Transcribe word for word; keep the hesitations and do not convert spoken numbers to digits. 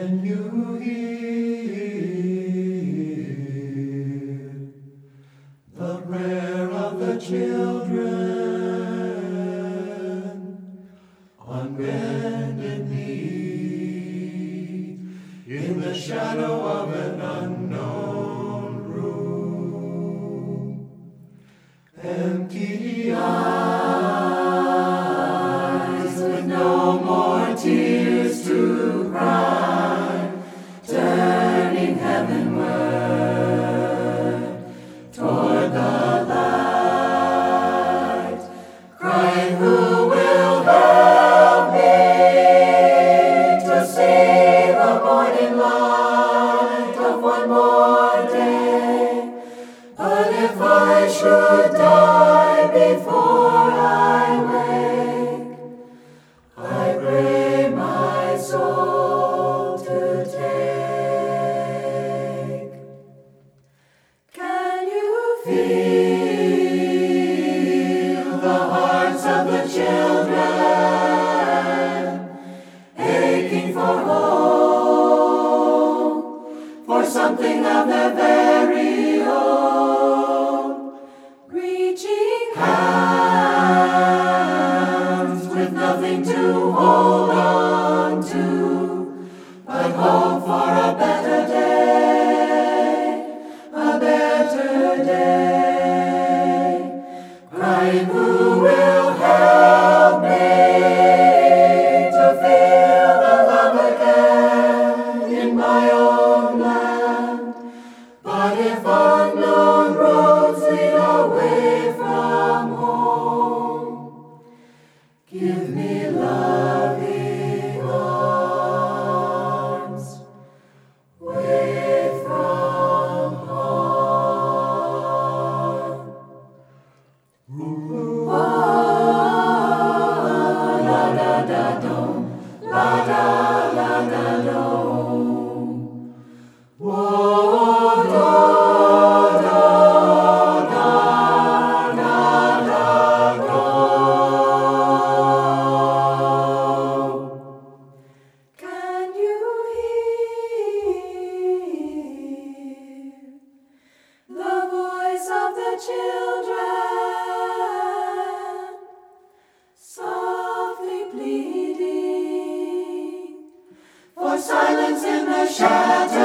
Can you hear the prayer of the children on bended knee in the shadow of an unknown room? Empty eyes with no more tears to cry, turning heavenward toward the light, crying, "Who will help me to see the morning light of one more day? But if I should die before I wake, I pray my soul to take." Can you feel the hearts of the children aching for hope, for something of their very own, reaching hands with nothing to hold on to, but hope for a better day, a better day, crying, "Who will help me to feel the love again in my own land? But if unknown roads lead away from home, give me loving arms away from harm." Ooh, ah, la da da dum, la da la da dum. Whoa, da da da da da da. Can you hear the voice of the children softly pleading for silence in the shadows?